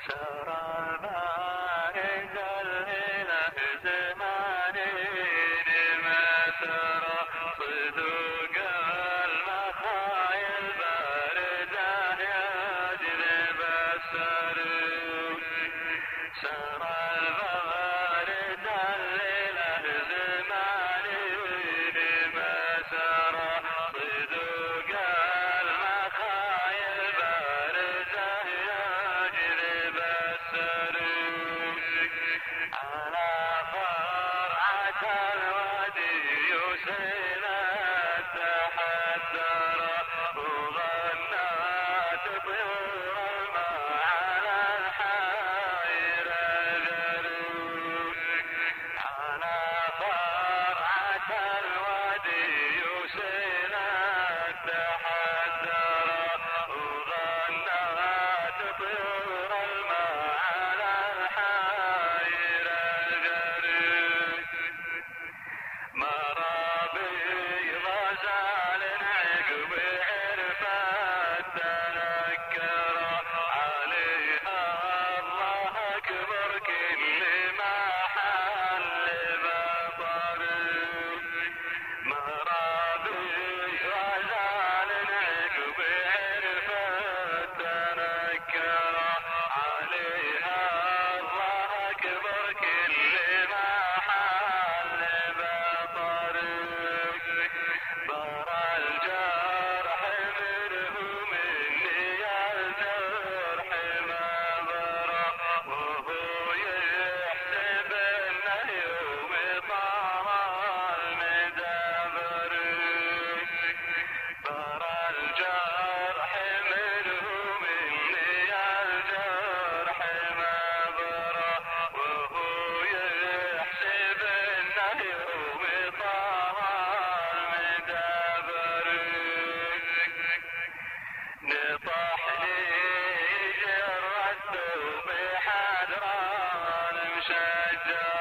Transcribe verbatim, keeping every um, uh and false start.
سرى البارد الإله زماني لما ترى صدوق المخايا الباردة يجلب السرور. سرى البارد الإله زماني لما ترى صدوق المخايا الباردة يجلب السرور. على فرعة الوادي يسيلت تحدر وغنت طيور الماء على الحاير الجرور. على فرعة الوادي يسيلت تحدر وغنت طيور الماء على الحاير الجرور. مرابي غزال عقب عرفت تنكر عليها الله أكبر كل ما حل بطر. مرابي غزال عقب عرفت تنكر عليها الله أكبر كل ما حل بطر. برى الجرح منه مني الجرح ما برى وهو يحسب انه يوم طار المدبر. برى الجرح منه مني الجرح ما برى وهو يحسب انه يوم طار المدبر. نطح لي جر الثوب حدران مشجر